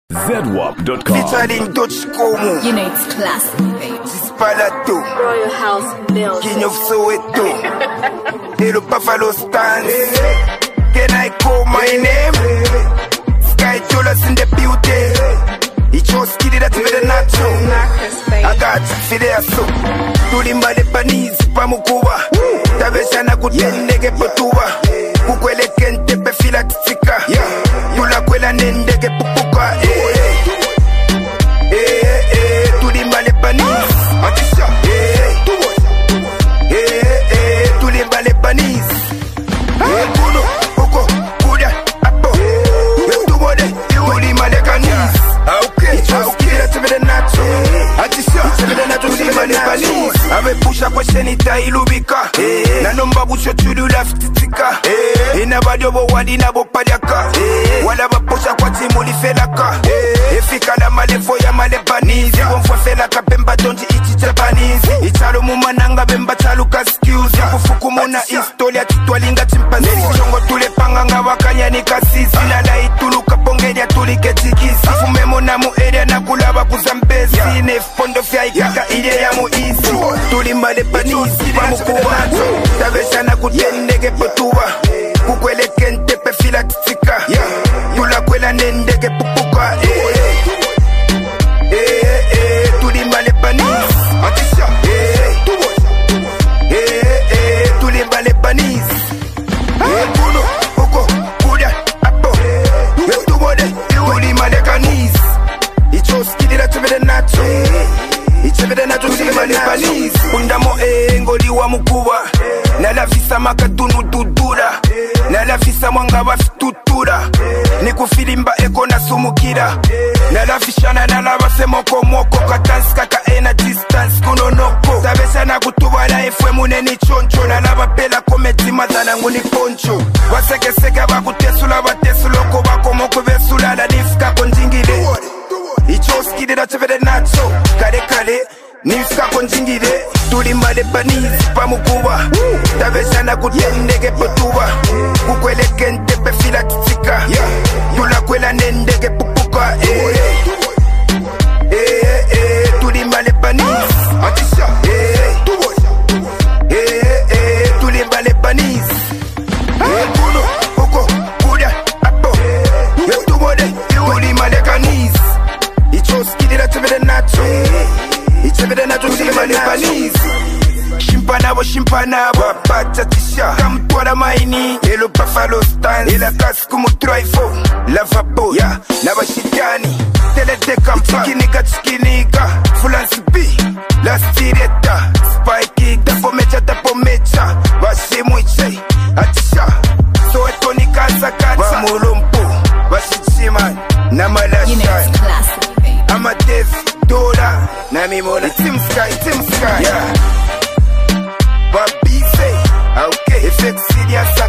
ZWAP.com. Featuring Dutch Como. You know it's classic, baby. Disparato. Royal House Mills. King of Soweto. Little Buffalo Stance. Can I call my name? Sky Jolas in the beauty. He chose Kiddy that's with the nacho. I got Fidea so. Tulimba de Panis, Pamukuba. Tabeshana kutendege potuba. Kukwele kente pefila tika. Tula kwela nendege pupuka. Tulimba de Panis. Tulimba de Panis. Kuno, Oko, Kuda, Apo. Tumode, Tulimba de Canis. Okay, to be the nacho. Ave pusha kwa shenita ilubika. Na nomba busho chudu la ftitika. Ina badobo wadi na bopadaka. Wala baposha kwa timu li felaka. Efika la malefo ya malepanizi. Wonfwa felaka bemba donji ichi Japanese. Icharo mumananga bemba chaluka excuse. Kufuku muna historia titwalinga chimpanzi. Chongo tule panganga wakanya ni kasisi. Lala ituluka pongeria tulike tikisi. Fume mona mu area na kulaba kuzambezi. Nef pondo fya ikaka ile ya mu easy. Tulimba de Panisi pamukuba. Tabeshana kutendege potuba. Kukwele kente pefila tika. Tula kwela nendege pupuka. Tulimba de Panisi. Tulimba de Panisi. Kuno, Oko, Kuda, Apo. Tumode, Tulimba de Canis. He chose Kiddy to be the nacho. It's ever the nacho to be the Panis. Undamo ngoli wa mukuba. Na la visa makatunu dudura. Na la visa mwanga wa fitutura. Niku filimba eko na sumukira. Na la fishana na la wase moko moko. Katansi kaka ena distance kuno noko. Tabesha na kutuwa la efwe mune ni choncho. Na la wapela kometi matana nguni poncho. Waseke seke wakutesula watesuloko. Wako moko vesula la nifika konjingile. He chose Kiddy to be the nacho. Kare kare, nifika konjingire. Tulimba de Panis, pamukuba. Tabeshana kutendege potuba. Kukwele kente pefila tika. Tula kwela nendege pupuka. Tulimba de Panis. Tulimba de Panis. Kuno, Oko, Kuda, Apo. Tumode, Tulimba de Canis. He chose Kiddy to be the nacho. It's ever the nacho to be the Panis. Shimpana wa patatisha. Kamtwala maini. Elo Buffalo Stance. Ela kasku mutraifo. Lava boya. Na washitani. Telete kampa. Chikinika. Fulansi B. La stireta. Spikey. Tapo mecha. Washimu iche. Atisha. So etonika sakata. Wa mulumpu. Washichiman. Na malasha. You know it's classic, baby. I'm a death dollar. Nami mona Team Sky. Yeah. Babi say, okay. Effect serious.